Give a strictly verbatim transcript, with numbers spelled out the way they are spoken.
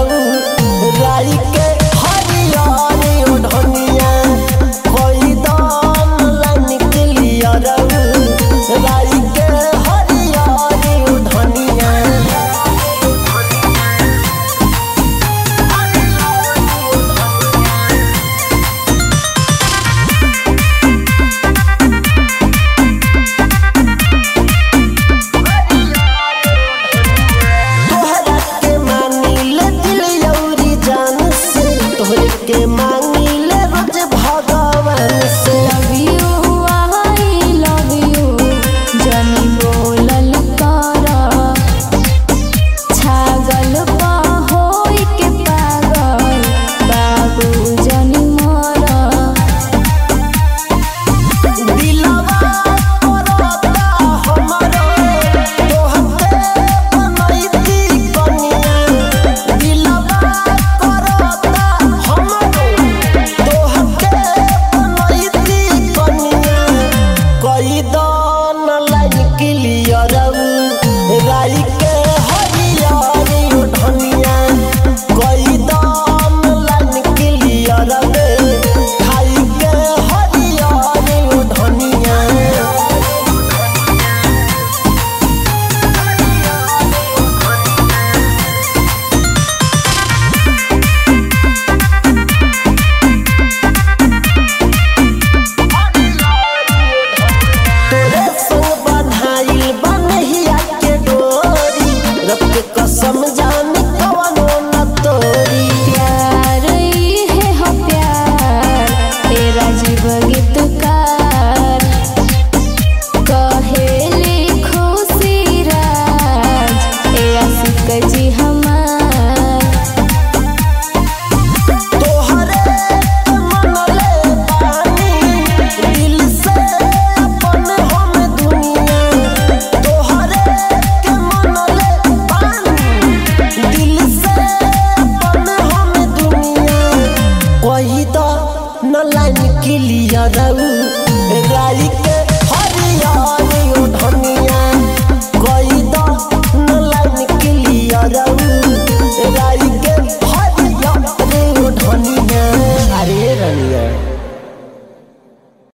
रऊ राई के हरियारी ओढ़निया कोई दाम लाइन के लिया रऊ राई के हरियारी ओढ़निया। के मांगी ले रोज भगवान से love you I love you जानी बोलल करा छागल पा होई के पागल बाबू जानी मोरा दिलवा करता हमरो तोहके बनैती कनिया दिलवा करता कोई दान लाइन के लिया रऊ राई के हरियारी ओढ़निया कोई दान लाइन के लिया रऊ राई के हरियारी ओढ़निया। कसम जाने कवनो न तोरी प्यार है हो प्यार तेरा जीव गीतकार कहेले खुशी राज ए आशिक जी हमार तोहरे मनले पानी दिल से अपन हम दुनिया तोहरे के मनले दिल से अपन हम दुनिया कोई तो न लाइन के लिया रऊ राई के हरियारी